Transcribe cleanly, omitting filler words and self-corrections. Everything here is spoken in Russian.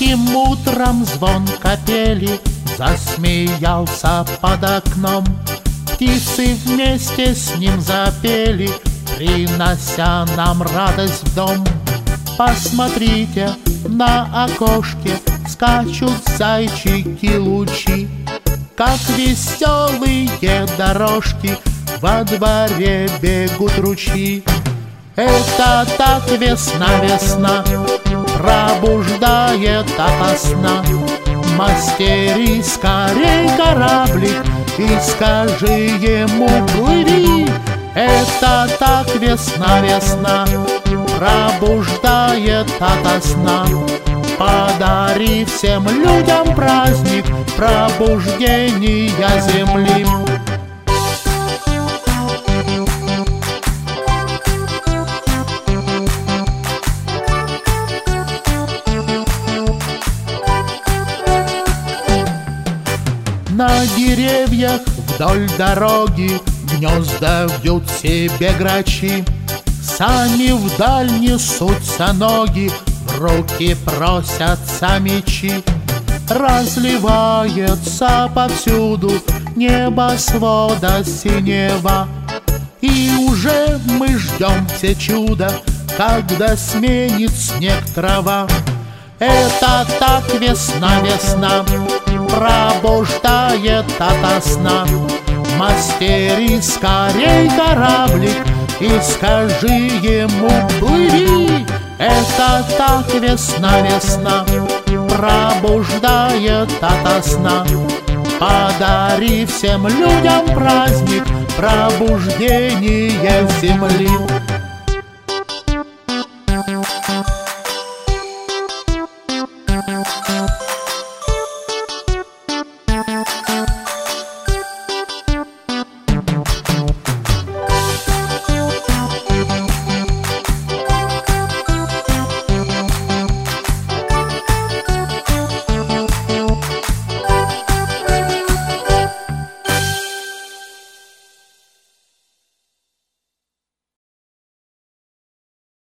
Ранним утром звон капели засмеялся под окном. Птицы вместе с ним запели, принося нам радость в дом. Посмотрите, на окошке скачут зайчики лучи, как веселые дорожки во дворе бегут ручьи. Это так весна, весна пробуждает ото сна. Мастери скорей кораблик и скажи ему плыви. Это так весна, весна пробуждает ото сна. Подари всем людям праздник пробуждения земли. На деревьях вдоль дороги гнезда вьют себе грачи. Сами вдаль несутся ноги, в руки просятся мечи. Разливается повсюду небосвода синева, и уже мы ждем все чуда, когда сменит снег трава. Это так весна, весна пробуждает ото сна. Мастери скорей кораблик и скажи ему плыви. Это так весна, весна пробуждает ото сна. Подари всем людям праздник пробуждения земли.